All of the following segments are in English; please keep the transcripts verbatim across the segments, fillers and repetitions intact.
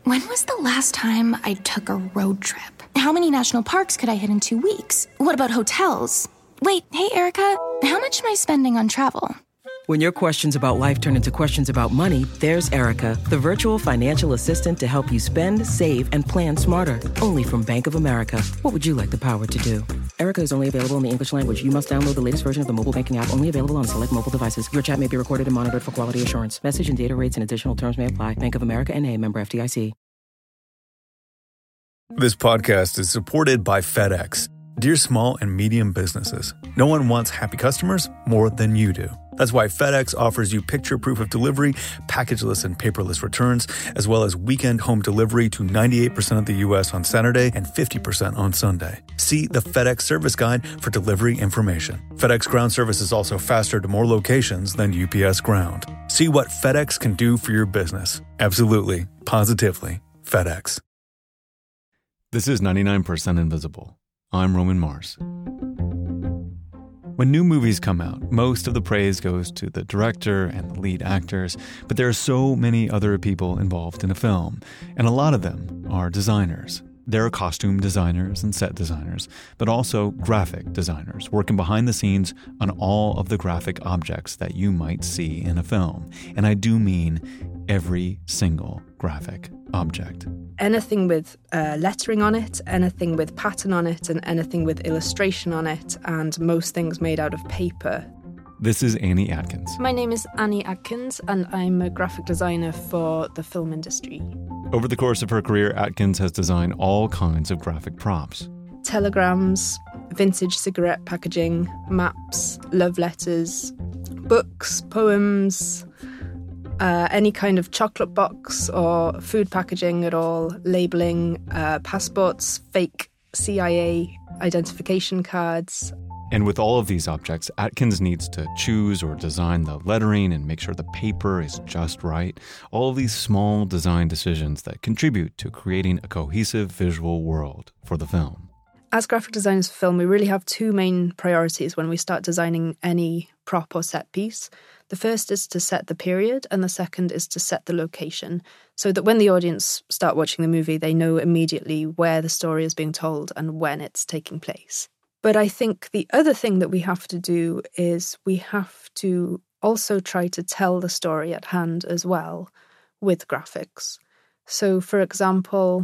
When was the last time I took a road trip? How many national parks could I hit in two weeks? What about hotels? Wait, hey, Erica, how much am I spending on travel? When your questions about life turn into questions about money, there's Erica, the virtual financial assistant to help you spend, save, and plan smarter. Only from Bank of America. What would you like the power to do? Erica is only available in the English language. You must download the latest version of the mobile banking app, only available on select mobile devices. Your chat may be recorded and monitored for quality assurance. Message and data rates and additional terms may apply. Bank of America N A, member F D I C. This podcast is supported by FedEx. Dear small and medium businesses, no one wants happy customers more than you do. That's why FedEx offers you picture proof of delivery, packageless and paperless returns, as well as weekend home delivery to ninety-eight percent of the U S on Saturday and fifty percent on Sunday. See the FedEx service guide for delivery information. FedEx Ground service is also faster to more locations than U P S Ground. See what FedEx can do for your business. Absolutely, positively, FedEx. This is ninety-nine percent Invisible. I'm Roman Mars. When new movies come out, most of the praise goes to the director and the lead actors, but there are so many other people involved in a film, and a lot of them are designers. There are costume designers and set designers, but also graphic designers working behind the scenes on all of the graphic objects that you might see in a film. And I do mean every single graphic object. Anything with uh, lettering on it, anything with pattern on it, and anything with illustration on it, and most things made out of paper. This is Annie Atkins. My name is Annie Atkins, and I'm a graphic designer for the film industry. Over the course of her career, Atkins has designed all kinds of graphic props. Telegrams, vintage cigarette packaging, maps, love letters, books, poems, uh, any kind of chocolate box or food packaging at all, labelling, uh, passports, fake C I A identification cards. And with all of these objects, Atkins needs to choose or design the lettering and make sure the paper is just right. All of these small design decisions that contribute to creating a cohesive visual world for the film. As graphic designers for film, we really have two main priorities when we start designing any prop or set piece. The first is to set the period, and the second is to set the location, so that when the audience start watching the movie, they know immediately where the story is being told and when it's taking place. But I think the other thing that we have to do is we have to also try to tell the story at hand as well with graphics. So, for example,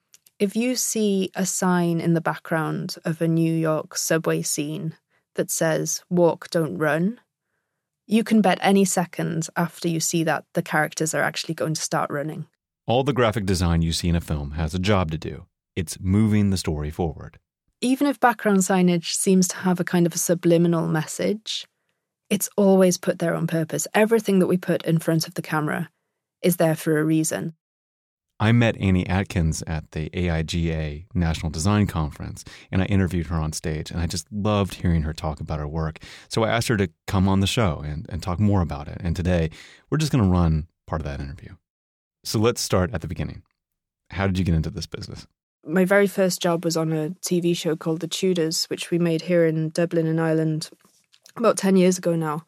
if you see a sign in the background of a New York subway scene that says, "Walk, don't run," you can bet any second after you see that the characters are actually going to start running. All the graphic design you see in a film has a job to do. It's moving the story forward. Even if background signage seems to have a kind of a subliminal message, it's always put there on purpose. Everything that we put in front of the camera is there for a reason. I met Annie Atkins at the A I G A National Design Conference, and I interviewed her on stage, and I just loved hearing her talk about her work. So I asked her to come on the show and, and talk more about it. And today, we're just going to run part of that interview. So let's start at the beginning. How did you get into this business? My very first job was on a T V show called The Tudors, which we made here in Dublin in Ireland about ten years ago now.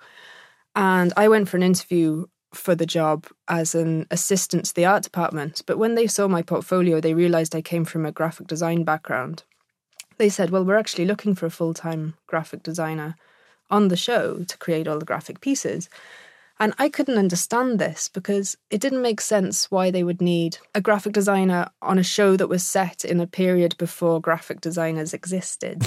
And I went for an interview for the job as an assistant to the art department. But when they saw my portfolio, they realised I came from a graphic design background. They said, well, we're actually looking for a full-time graphic designer on the show to create all the graphic pieces. And I couldn't understand this because it didn't make sense why they would need a graphic designer on a show that was set in a period before graphic designers existed.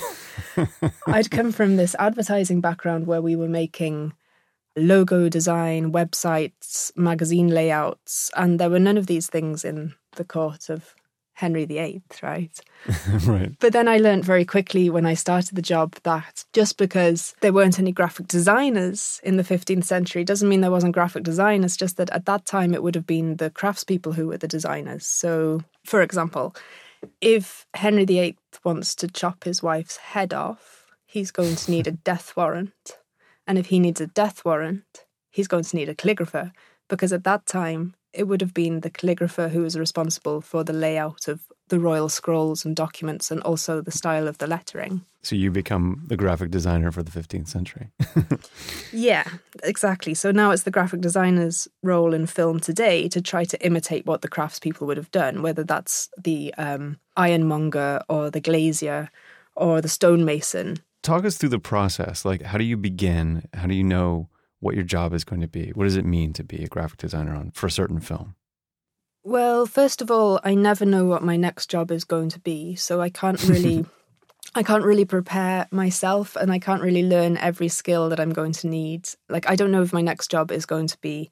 I'd come from this advertising background where we were making logo design, websites, magazine layouts, and there were none of these things in the court of Henry the Eighth, right? Right. But then I learned very quickly when I started the job that just because there weren't any graphic designers in the fifteenth century doesn't mean there wasn't graphic design. It's just that at that time it would have been the craftspeople who were the designers. So, for example, if Henry the Eighth wants to chop his wife's head off, he's going to need a death warrant. And if he needs a death warrant, he's going to need a calligrapher, because at that time it would have been the calligrapher who was responsible for the layout of the royal scrolls and documents and also the style of the lettering. So you become the graphic designer for the fifteenth century. Yeah, exactly. So now it's the graphic designer's role in film today to try to imitate what the craftspeople would have done, whether that's the um, ironmonger or the glazier or the stonemason. Talk us through the process. Like, how do you begin? How do you know what your job is going to be? What does it mean to be a graphic designer on for a certain film? Well, first of all, I never know what my next job is going to be, so I can't really... I can't really prepare myself, and I can't really learn every skill that I'm going to need. Like, I don't know if my next job is going to be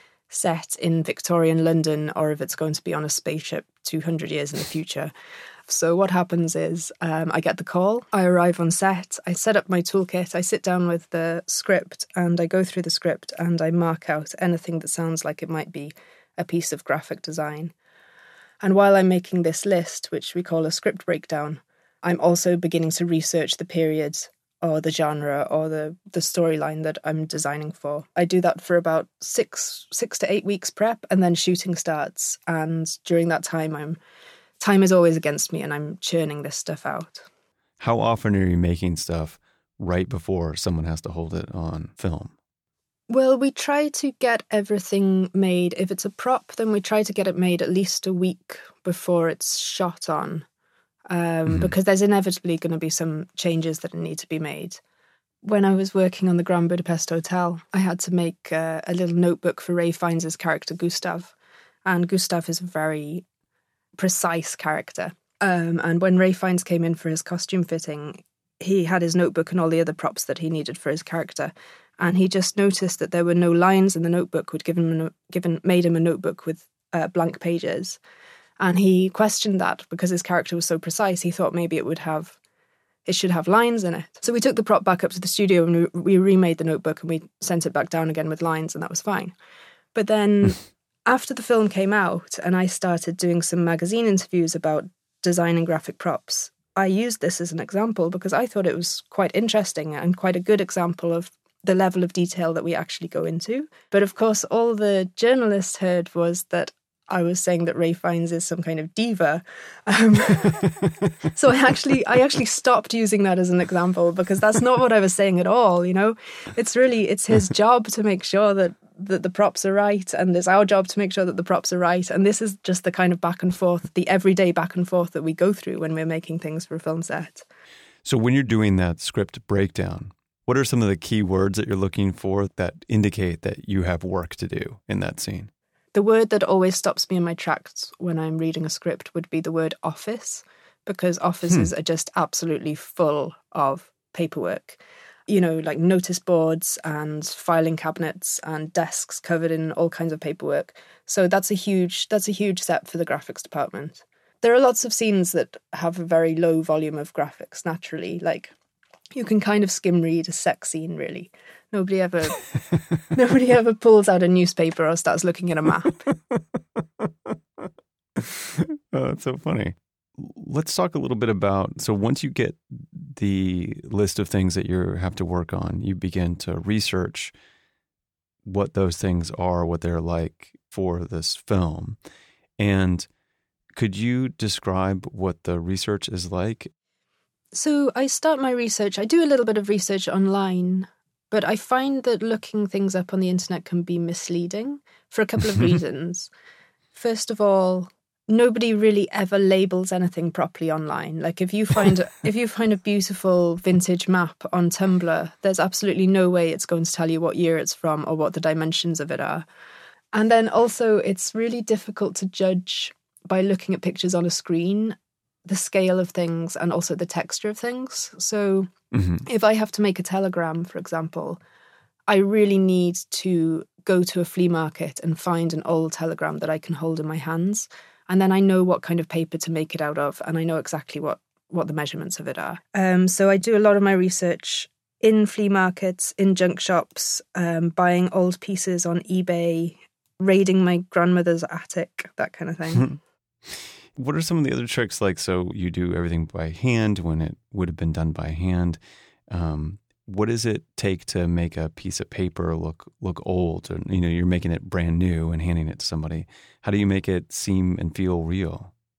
set in Victorian London or if it's going to be on a spaceship two hundred years in the future. So what happens is um, I get the call, I arrive on set, I set up my toolkit, I sit down with the script and I go through the script and I mark out anything that sounds like it might be a piece of graphic design. And while I'm making this list, which we call a script breakdown, I'm also beginning to research the period or the genre or the, the storyline that I'm designing for. I do that for about six six to eight weeks prep, and then shooting starts. And during that time, I'm time is always against me and I'm churning this stuff out. How often are you making stuff right before someone has to hold it on film? Well, we try to get everything made. If it's a prop, then we try to get it made at least a week before it's shot on. Um, mm-hmm. Because there's inevitably going to be some changes that need to be made. When I was working on the Grand Budapest Hotel, I had to make uh, a little notebook for Ralph Fiennes' character, Gustav. And Gustav is a very precise character. Um, and when Ralph Fiennes came in for his costume fitting, he had his notebook and all the other props that he needed for his character. And he just noticed that there were no lines in the notebook, which given him a, given, made him a notebook with uh, blank pages. And he questioned that because his character was so precise. He thought maybe it would have, it should have lines in it. So we took the prop back up to the studio and we, we remade the notebook and we sent it back down again with lines, and that was fine. But then after the film came out and I started doing some magazine interviews about designing graphic props, I used this as an example because I thought it was quite interesting and quite a good example of the level of detail that we actually go into. But of course, all the journalists heard was that I was saying that Ralph Fiennes is some kind of diva. Um, so I actually I actually stopped using that as an example because that's not what I was saying at all, you know. It's really, it's his job to make sure that, that the props are right, and it's our job to make sure that the props are right. And this is just the kind of back and forth, the everyday back and forth that we go through when we're making things for a film set. So when you're doing that script breakdown, what are some of the key words that you're looking for that indicate that you have work to do in that scene? The word that always stops me in my tracks when I'm reading a script would be the word office, because offices hmm. are just absolutely full of paperwork. You know, like notice boards and filing cabinets and desks covered in all kinds of paperwork. So that's a huge that's a huge step for the graphics department. There are lots of scenes that have a very low volume of graphics naturally, like you can kind of skim read a sex scene, really. Nobody ever nobody ever pulls out a newspaper or starts looking at a map. Oh, that's so funny. Let's talk a little bit about, so once you get the list of things that you have to work on, you begin to research what those things are, what they're like for this film. And could you describe what the research is like? So I start my research, I do a little bit of research online, but I find that looking things up on the internet can be misleading for a couple of reasons. First of all, nobody really ever labels anything properly online. Like if you find if you find a beautiful vintage map on Tumblr, there's absolutely no way it's going to tell you what year it's from or what the dimensions of it are. And then also it's really difficult to judge by looking at pictures on a screen the scale of things and also the texture of things. So mm-hmm. if I have to make a telegram, for example, I really need to go to a flea market and find an old telegram that I can hold in my hands. And then I know what kind of paper to make it out of, and I know exactly what, what the measurements of it are. Um, so I do a lot of my research in flea markets, in junk shops, um, buying old pieces on eBay, raiding my grandmother's attic, that kind of thing. What are some of the other tricks? Like, so you do everything by hand when it would have been done by hand. Um, what does it take to make a piece of paper look look old? Or, you know, you're making it brand new and handing it to somebody. How do you make it seem and feel real?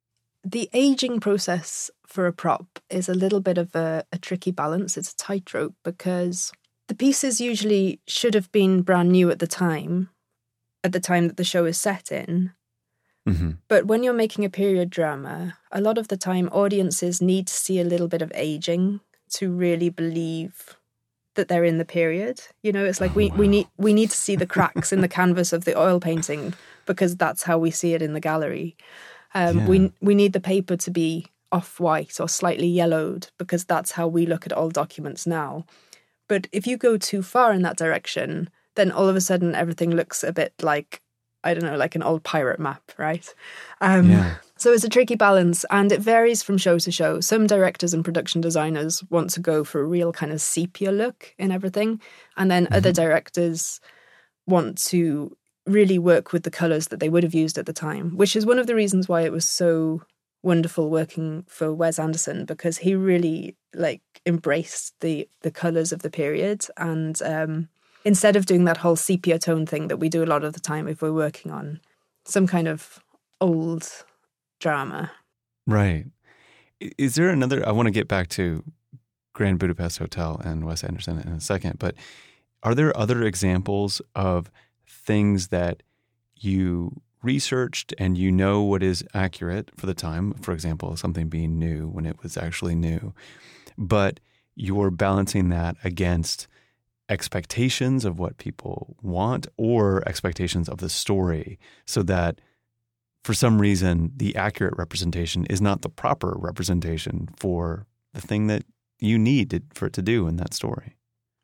the aging process for a prop is a little bit of a, a tricky balance. It's a tightrope because the pieces usually should have been brand new at the time, at the time that the show is set in. Mm-hmm. But when you're making a period drama, a lot of the time audiences need to see a little bit of aging to really believe that they're in the period. You know, it's like oh, we, wow. we need we need to see the cracks in the canvas of the oil painting because that's how we see it in the gallery. Um, yeah. We we need the paper to be off-white or slightly yellowed because that's how we look at old documents now. But if you go too far in that direction, then all of a sudden everything looks a bit like, I don't know, like an old pirate map, right? Um, yeah. So it's a tricky balance, and it varies from show to show. Some directors and production designers want to go for a real kind of sepia look in everything, and then mm-hmm. other directors want to really work with the colours that they would have used at the time, which is one of the reasons why it was so wonderful working for Wes Anderson, because he really like embraced the the colours of the period, and um, instead of doing that whole sepia tone thing that we do a lot of the time if we're working on some kind of old drama. Right. Is there another, I want to get back to Grand Budapest Hotel and Wes Anderson in a second, but are there other examples of things that you researched and you know what is accurate for the time, for example, something being new when it was actually new, but you're balancing that against expectations of what people want or expectations of the story, so that for some reason the accurate representation is not the proper representation for the thing that you need to, for it to do in that story?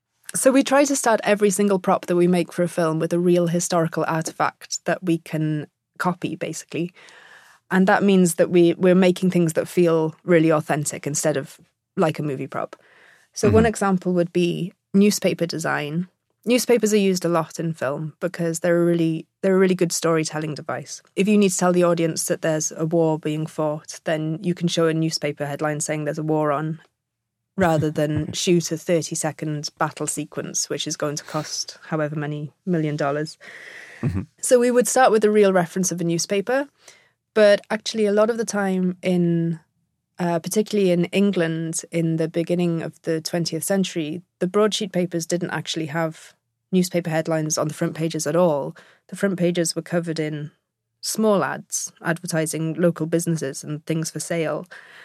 So we try to start every single prop that we make for a film with a real historical artifact that we can copy, basically. And that means that we, we're making things that feel really authentic instead of like a movie prop. So mm-hmm. one example would be newspaper design. Newspapers are used a lot in film because they're a really they're a really good storytelling device. If you need to tell the audience that there's a war being fought, then you can show a newspaper headline saying there's a war on, rather than shoot a thirty second battle sequence, which is going to cost however many million dollars. Mm-hmm. So we would start with a real reference of a newspaper, but actually a lot of the time in Uh, particularly in England in the beginning of the twentieth century, the broadsheet papers didn't actually have newspaper headlines on the front pages at all. The front pages were covered in small ads advertising local businesses and things for sale.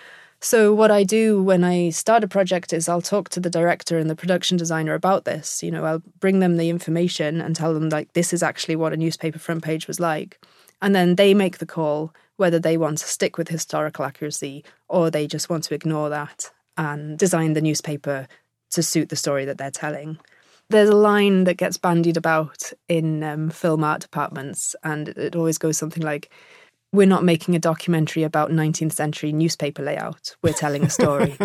So what I do when I start a project is I'll talk to the director and the production designer about this. You know, I'll bring them the information and tell them, like, this is actually what a newspaper front page was like. And then they make the call whether they want to stick with historical accuracy or they just want to ignore that and design the newspaper to suit the story that they're telling. There's a line that gets bandied about in um, film art departments, and it always goes something like, we're not making a documentary about nineteenth century newspaper layout. We're telling a story.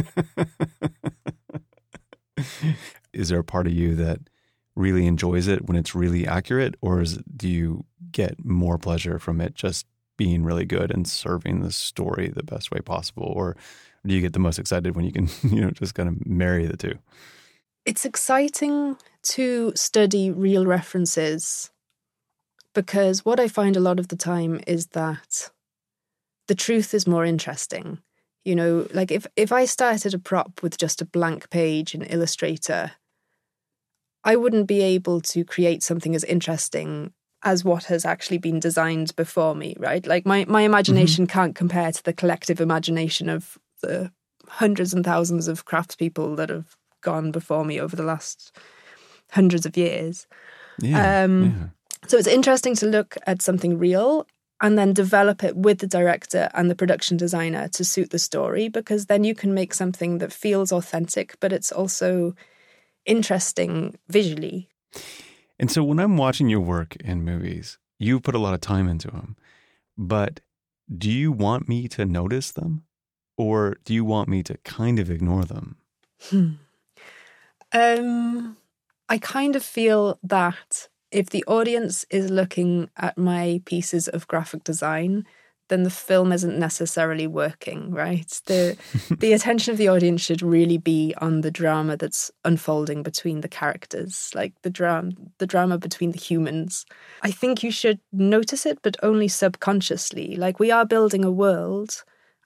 Is there a part of you that really enjoys it when it's really accurate, or is, do you get more pleasure from it just being really good and serving the story the best way possible? Or do you get the most excited when you can, you know, just kind of marry the two? It's exciting to study real references because what I find a lot of the time is that the truth is more interesting. You know, like if, if I started a prop with just a blank page in Illustrator, I wouldn't be able to create something as interesting as what has actually been designed before me, right? Like my, my imagination mm-hmm. can't compare to the collective imagination of the hundreds and thousands of craftspeople that have gone before me over the last hundreds of years. Yeah, um, yeah. So it's interesting to look at something real and then develop it with the director and the production designer to suit the story, because then you can make something that feels authentic, but it's also interesting visually. And so when I'm watching your work in movies, you put a lot of time into them, but do you want me to notice them, or do you want me to kind of ignore them? Hmm. Um, I kind of feel that if the audience is looking at my pieces of graphic design, then the film isn't necessarily working, right? The the attention of the audience should really be on the drama that's unfolding between the characters, like the drama, the drama between the humans. I think you should notice it, but only subconsciously. Like, we are building a world,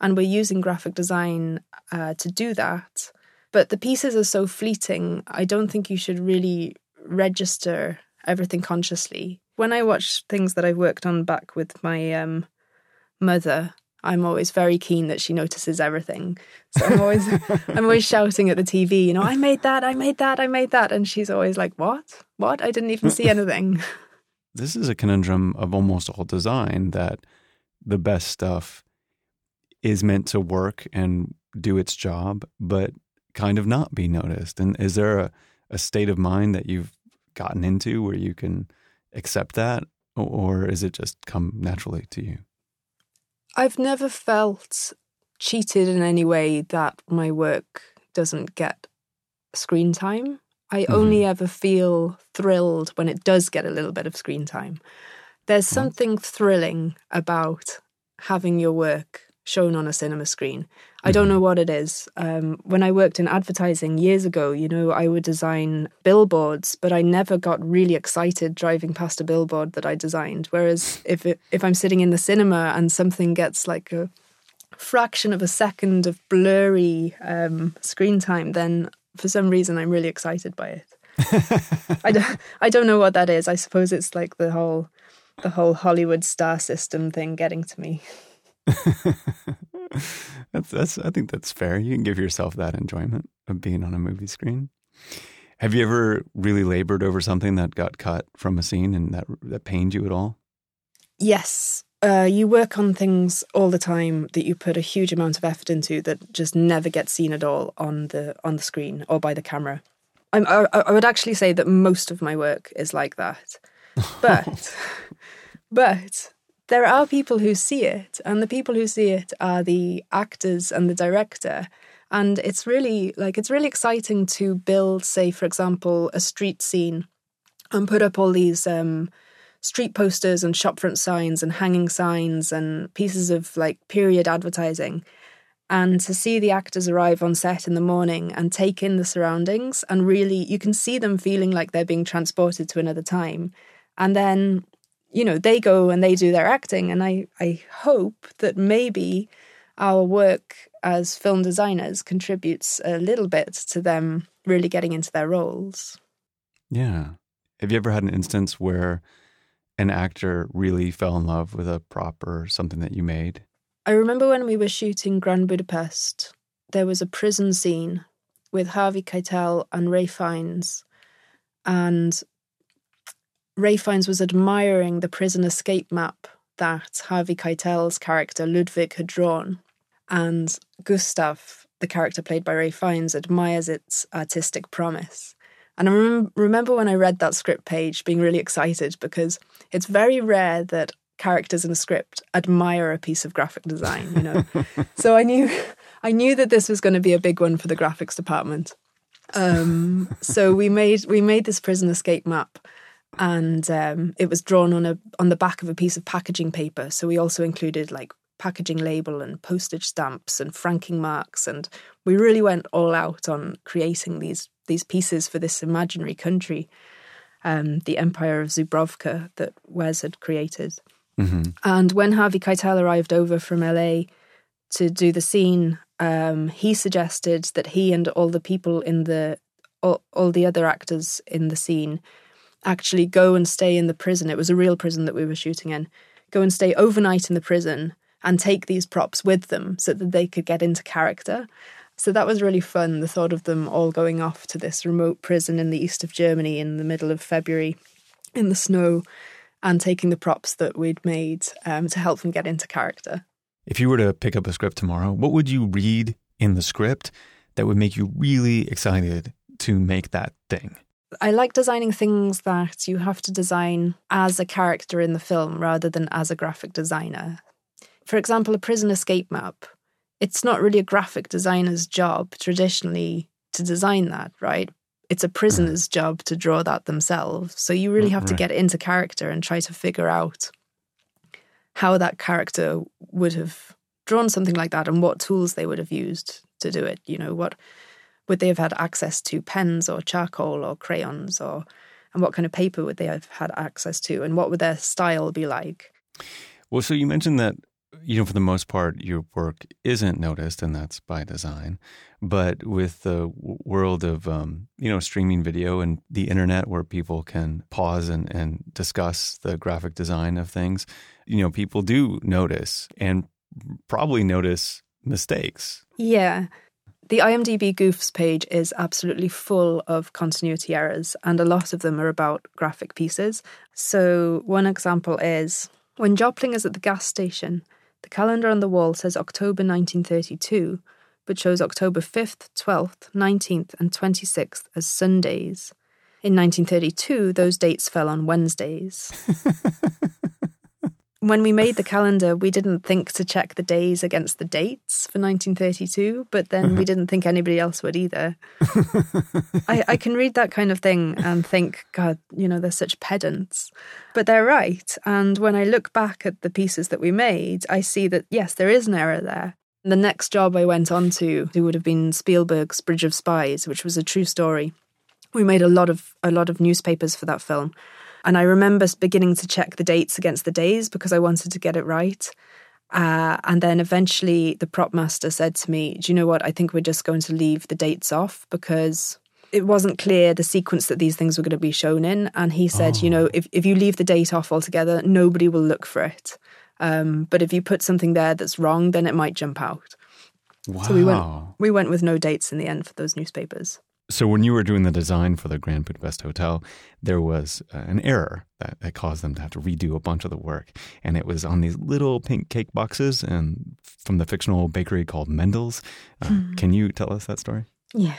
and we're using graphic design uh, to do that. But the pieces are so fleeting, I don't think you should really register everything consciously. When I watch things that I've worked on back with my um, mother, I'm always very keen that she notices everything. So I'm always I'm always shouting at the T V, you know, I made that, I made that, I made that. And she's always like, what? What? I didn't even see anything. This is a conundrum of almost all design, that the best stuff is meant to work and do its job, but kind of not be noticed. And is there a, a state of mind that you've gotten into where you can accept that? Or is it just come naturally to you? I've never felt cheated in any way that my work doesn't get screen time. I mm-hmm. only ever feel thrilled when it does get a little bit of screen time. There's mm-hmm. something thrilling about having your work shown on a cinema screen. I don't know what it is. Um, when I worked in advertising years ago, you know, I would design billboards, but I never got really excited driving past a billboard that I designed. Whereas if it, if I'm sitting in the cinema and something gets like a fraction of a second of blurry um, screen time, then for some reason I'm really excited by it. I don't, I don't know what that is. I suppose it's like the whole the whole Hollywood star system thing getting to me. that's that's I think that's fair. You can give yourself that enjoyment of being on a movie screen. Have you ever really labored over something that got cut from a scene and that that pained you at all? Yes. Uh, you work on things all the time that you put a huge amount of effort into that just never get seen at all on the on the screen or by the camera. I'm, I, I would actually say that most of my work is like that. But but there are people who see it, and the people who see it are the actors and the director. And it's really like it's really exciting to build, say, for example, a street scene and put up all these um, street posters and shopfront signs and hanging signs and pieces of like period advertising. And to see the actors arrive on set in the morning and take in the surroundings, and really you can see them feeling like they're being transported to another time. And then, you know, they go and they do their acting. And I, I hope that maybe our work as film designers contributes a little bit to them really getting into their roles. Yeah. Have you ever had an instance where an actor really fell in love with a prop or something that you made? I remember when we were shooting Grand Budapest, there was a prison scene with Harvey Keitel and Ralph Fiennes. And Ralph Fiennes was admiring the prison escape map that Harvey Keitel's character Ludwig had drawn. And Gustav, the character played by Ralph Fiennes, admires its artistic promise. And I rem- remember when I read that script page being really excited, because it's very rare that characters in a script admire a piece of graphic design, you know. So I knew I knew that this was going to be a big one for the graphics department. Um, so we made we made this prison escape map, and um, it was drawn on a on the back of a piece of packaging paper. So we also included like packaging label and postage stamps and franking marks, and we really went all out on creating these these pieces for this imaginary country, um, the Empire of Zubrovka that Wes had created. Mm-hmm. And when Harvey Keitel arrived over from L A to do the scene, um, he suggested that he and all the people in the all, all the other actors in the scene actually go and stay in the prison. It was a real prison that we were shooting in. Go and stay overnight in the prison and take these props with them so that they could get into character. So that was really fun, the thought of them all going off to this remote prison in the east of Germany in the middle of February in the snow and taking the props that we'd made um, to help them get into character. If you were to pick up a script tomorrow, what would you read in the script that would make you really excited to make that thing? I like designing things that you have to design as a character in the film rather than as a graphic designer. For example, a prison escape map. It's not really a graphic designer's job traditionally to design that, right? It's a prisoner's job to draw that themselves. So you really have to get into character and try to figure out how that character would have drawn something like that and what tools they would have used to do it. You know, what would they have had access to, pens or charcoal or crayons, or and what kind of paper would they have had access to, and what would their style be like? Well, so you mentioned that you know, for the most part, your work isn't noticed, and that's by design. But with the w- world of, um, you know, streaming video and the internet where people can pause and, and discuss the graphic design of things, you know, people do notice and probably notice mistakes. Yeah. The IMDb Goofs page is absolutely full of continuity errors, and a lot of them are about graphic pieces. So one example is, when Jopling is at the gas station, the calendar on the wall says October nineteen thirty-two, but shows October fifth, twelfth, nineteenth and twenty-sixth as Sundays. In nineteen thirty-two, those dates fell on Wednesdays. When we made the calendar, we didn't think to check the days against the dates for nineteen thirty-two, but then we didn't think anybody else would either. I, I can read that kind of thing and think, God, you know, they're such pedants. But they're right. And when I look back at the pieces that we made, I see that, yes, there is an error there. The next job I went on to, it would have been Spielberg's Bridge of Spies, which was a true story. We made a lot of a lot of newspapers for that film. And I remember beginning to check the dates against the days because I wanted to get it right. Uh, and then eventually the prop master said to me, do you know what, I think we're just going to leave the dates off because it wasn't clear the sequence that these things were going to be shown in. And he said, oh. you know, if, if you leave the date off altogether, nobody will look for it. Um, but if you put something there that's wrong, then it might jump out. Wow. So we went, we went with no dates in the end for those newspapers. So when you were doing the design for the Grand Budapest Hotel, there was uh, an error that, that caused them to have to redo a bunch of the work. And it was on these little pink cake boxes and from the fictional bakery called Mendel's. Uh, hmm. Can you tell us that story? Yeah.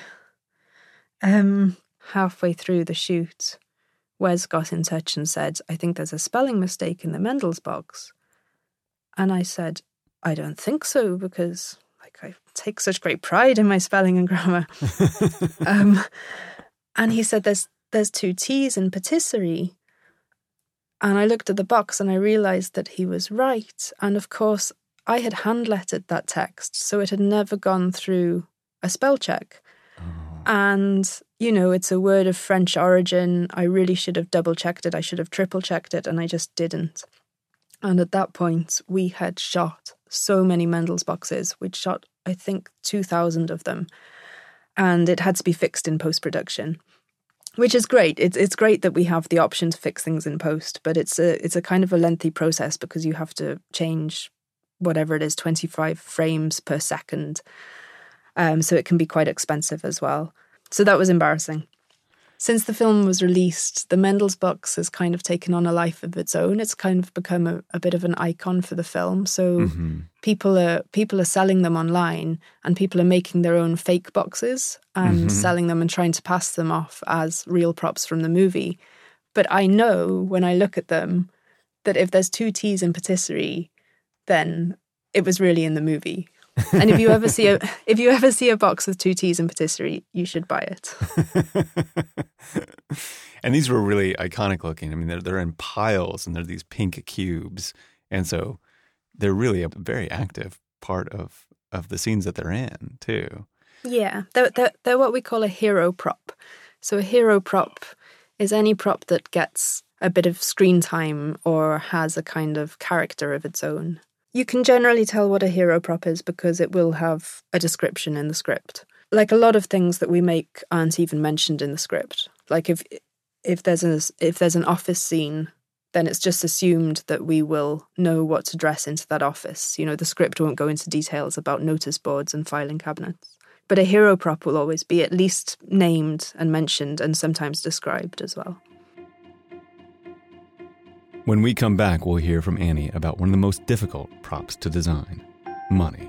Um, halfway through the shoot, Wes got in touch and said, I think there's a spelling mistake in the Mendel's box. And I said, I don't think so, because I take such great pride in my spelling and grammar. um, and he said, there's there's two T's in patisserie. And I looked at the box and I realised that he was right. And of course, I had hand-lettered that text, so it had never gone through a spell check. Oh. And, you know, it's a word of French origin. I really should have double-checked it. I should have triple-checked it, and I just didn't. And at that point, we had shot so many Mendel's boxes. We'd shot, I think, two thousand of them. And it had to be fixed in post-production, which is great. It's it's great that we have the option to fix things in post, but it's a it's a kind of a lengthy process because you have to change whatever it is, twenty-five frames per second. Um, so it can be quite expensive as well. So that was embarrassing. Since the film was released, the Mendel's box has kind of taken on a life of its own. It's kind of become a, a bit of an icon for the film. So mm-hmm. people are people are selling them online, and people are making their own fake boxes and mm-hmm. selling them and trying to pass them off as real props from the movie. But I know when I look at them that if there's two T's in patisserie, then it was really in the movie. And if you ever see a if you ever see a box with two T's in patisserie, you should buy it. And these were really iconic looking. I mean, they're they're in piles, and they're these pink cubes, and so they're really a very active part of of the scenes that they're in too. Yeah, they're they're, they're what we call a hero prop. So a hero prop is any prop that gets a bit of screen time or has a kind of character of its own. You can generally tell what a hero prop is because it will have a description in the script. Like a lot of things that we make aren't even mentioned in the script. Like if if there's a, if there's an office scene, then it's just assumed that we will know what to dress into that office. You know, the script won't go into details about notice boards and filing cabinets. But a hero prop will always be at least named and mentioned and sometimes described as well. When we come back, we'll hear from Annie about one of the most difficult props to design, money.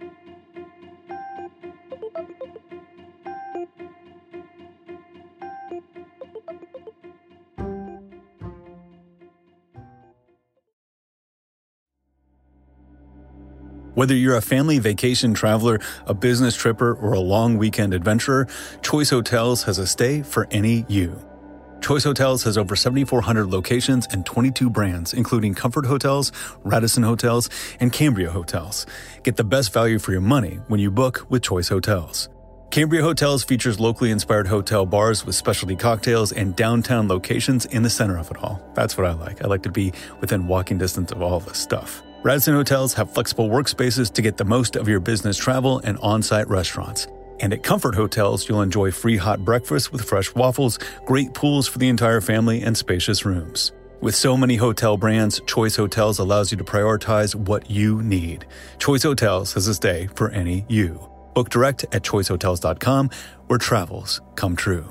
Whether you're a family vacation traveler, a business tripper, or a long weekend adventurer, Choice Hotels has a stay for any you. Choice Hotels has over seventy-four hundred locations and twenty-two brands, including Comfort Hotels, Radisson Hotels, and Cambria Hotels. Get the best value for your money when you book with Choice Hotels. Cambria Hotels features locally inspired hotel bars with specialty cocktails and downtown locations in the center of it all. That's what I like. I like to be within walking distance of all this stuff. Radisson Hotels have flexible workspaces to get the most of your business travel and on-site restaurants. And at Comfort Hotels, you'll enjoy free hot breakfast with fresh waffles, great pools for the entire family, and spacious rooms. With so many hotel brands, Choice Hotels allows you to prioritize what you need. Choice Hotels has a stay for any you. Book direct at choice hotels dot com, where travels come true.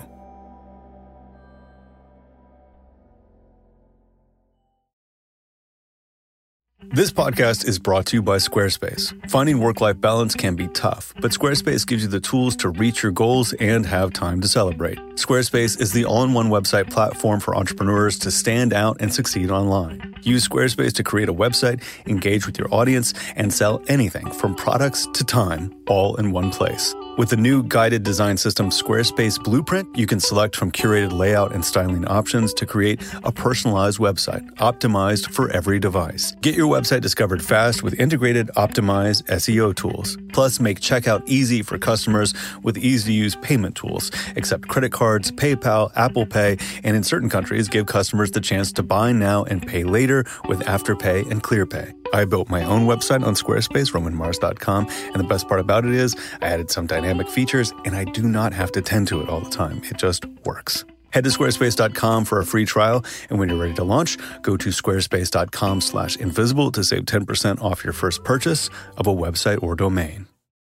This podcast is brought to you by Squarespace. Finding work-life balance can be tough, but Squarespace gives you the tools to reach your goals and have time to celebrate. Squarespace is the all-in-one website platform for entrepreneurs to stand out and succeed online. Use Squarespace to create a website, engage with your audience, and sell anything from products to time, all in one place. With the new guided design system Squarespace Blueprint, you can select from curated layout and styling options to create a personalized website, optimized for every device. Get your website discovered fast with integrated, optimized S E O tools. Plus, make checkout easy for customers with easy-to-use payment tools. Accept credit cards, PayPal, Apple Pay, and in certain countries, give customers the chance to buy now and pay later with Afterpay and ClearPay. I built my own website on Squarespace, roman mars dot com, and the best part about it is I added some dynamic features, and I do not have to tend to it all the time. It just works. Head to squarespace dot com for a free trial, and when you're ready to launch, go to squarespace dot com slash invisible to save ten percent off your first purchase of a website or domain.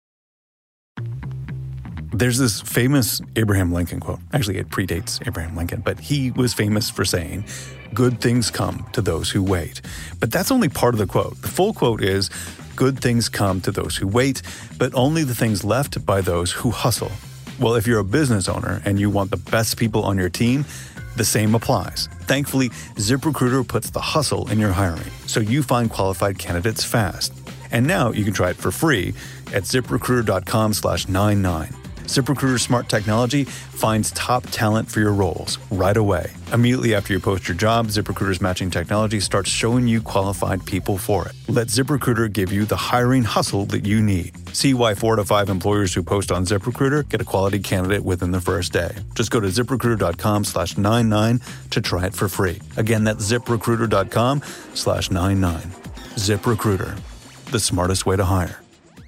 There's this famous Abraham Lincoln quote. Actually, it predates Abraham Lincoln, but he was famous for saying, "Good things come to those who wait." But that's only part of the quote. The full quote is, "Good things come to those who wait, but only the things left by those who hustle." Well, if you're a business owner and you want the best people on your team, the same applies. Thankfully, ZipRecruiter puts the hustle in your hiring, so you find qualified candidates fast. And now you can try it for free at ziprecruiter dot com slash ninety-nine. ZipRecruiter's smart technology finds top talent for your roles right away. Immediately after you post your job, ZipRecruiter's matching technology starts showing you qualified people for it. Let ZipRecruiter give you the hiring hustle that you need. See why four to five employers who post on ZipRecruiter get a quality candidate within the first day. Just go to ziprecruiter dot com slash ninety-nine to try it for free. Again, that's ziprecruiter dot com slash ninety-nine. ZipRecruiter, the smartest way to hire.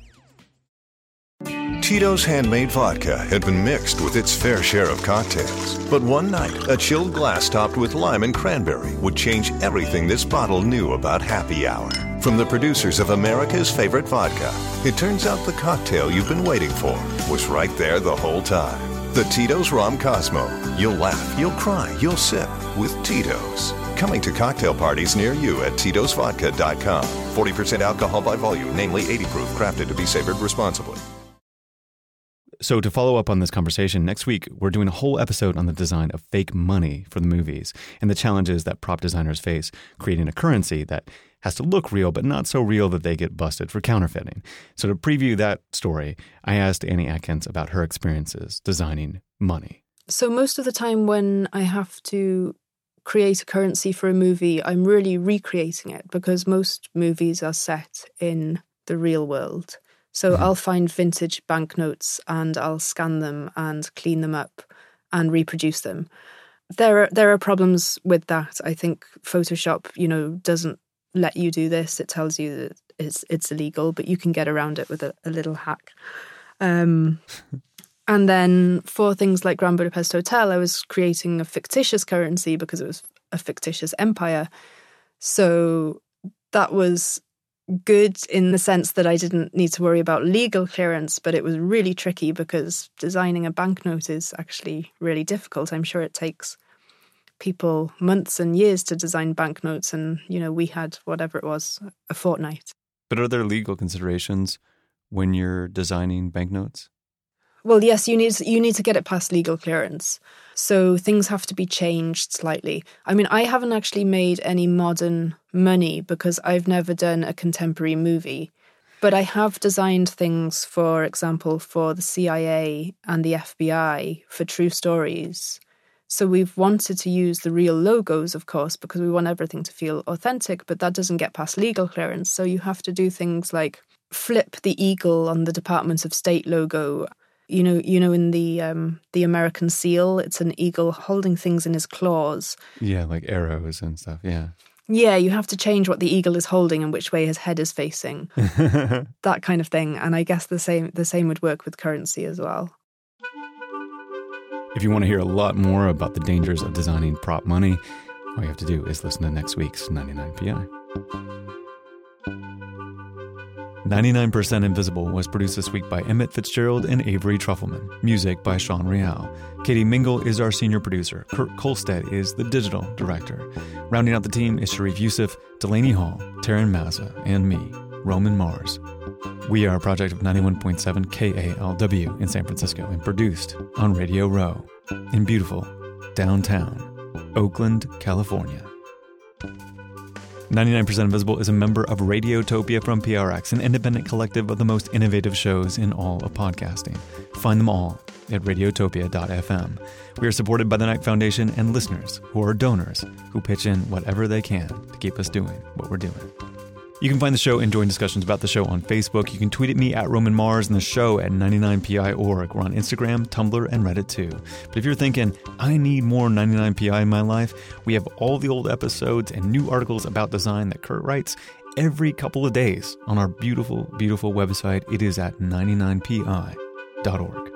Tito's handmade vodka had been mixed with its fair share of cocktails. But one night, a chilled glass topped with lime and cranberry would change everything this bottle knew about happy hour. From the producers of America's favorite vodka, it turns out the cocktail you've been waiting for was right there the whole time. The Tito's Rom Cosmo. You'll laugh, you'll cry, you'll sip with Tito's. Coming to cocktail parties near you at titos vodka dot com. forty percent alcohol by volume, namely eighty proof, crafted to be savored responsibly. So to follow up on this conversation, next week, we're doing a whole episode on the design of fake money for the movies and the challenges that prop designers face creating a currency that has to look real, but not so real that they get busted for counterfeiting. So to preview that story, I asked Annie Atkins about her experiences designing money. So most of the time when I have to create a currency for a movie, I'm really recreating it because most movies are set in the real world. So mm-hmm. I'll find vintage banknotes and I'll scan them and clean them up and reproduce them. There are there are problems with that. I think Photoshop, you know, doesn't let you do this. It tells you that it's it's illegal, but you can get around it with a, a little hack. Um, and then for things like Grand Budapest Hotel, I was creating a fictitious currency because it was a fictitious empire. So that was good in the sense that I didn't need to worry about legal clearance, but it was really tricky because designing a banknote is actually really difficult. I'm sure it takes people months and years to design banknotes, and you know, we had whatever it was, a fortnight. But are there legal considerations when you're designing banknotes? Well, yes, you need you need to get it past legal clearance. So things have to be changed slightly. I mean, I haven't actually made any modern money because I've never done a contemporary movie. But I have designed things, for example, for the C I A and the F B I for true stories. So we've wanted to use the real logos, of course, because we want everything to feel authentic, but that doesn't get past legal clearance. So you have to do things like flip the eagle on the Department of State logo. You know, you know, in the um, the American seal, it's an eagle holding things in his claws. Yeah, like arrows and stuff, yeah. Yeah, you have to change what the eagle is holding and which way his head is facing. That kind of thing. And I guess the same the same would work with currency as well. If you want to hear a lot more about the dangers of designing prop money, all you have to do is listen to next week's ninety-nine P I. ninety-nine percent Invisible was produced this week by Emmett Fitzgerald and Avery Trufelman. Music by Sean Real. Katie Mingle is our senior producer. Kurt Kolstad is the digital director. Rounding out the team is Sharif Youssef, Delaney Hall, Taryn Mazza, and me, Roman Mars. We are a project of ninety-one point seven K A L W in San Francisco and produced on Radio Row in beautiful downtown Oakland, California. ninety-nine percent Invisible is a member of Radiotopia from P R X, an independent collective of the most innovative shows in all of podcasting. Find them all at radiotopia dot f m. We are supported by the Knight Foundation and listeners who are donors who pitch in whatever they can to keep us doing what we're doing. You can find the show and join discussions about the show on Facebook. You can tweet at me at Roman Mars and the show at ninety-nine P I dot org. We're on Instagram, Tumblr, and Reddit too. But if you're thinking, I need more ninety-nine P I in my life, we have all the old episodes and new articles about design that Kurt writes every couple of days on our beautiful, beautiful website. It is at ninety-nine P I dot org.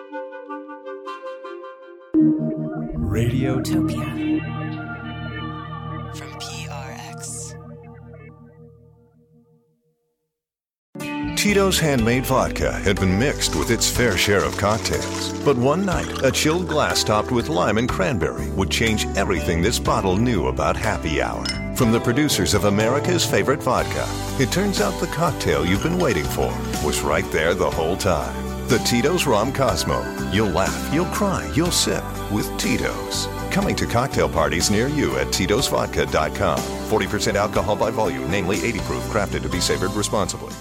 Radiotopia from P R X. Tito's handmade vodka had been mixed with its fair share of cocktails. But one night, a chilled glass topped with lime and cranberry would change everything this bottle knew about happy hour. From the producers of America's favorite vodka, it turns out the cocktail you've been waiting for was right there the whole time. The Tito's Rom Cosmo. You'll laugh, you'll cry, you'll sip with Tito's. Coming to cocktail parties near you at Titos Vodka dot com. forty percent alcohol by volume, namely eighty proof, crafted to be savored responsibly.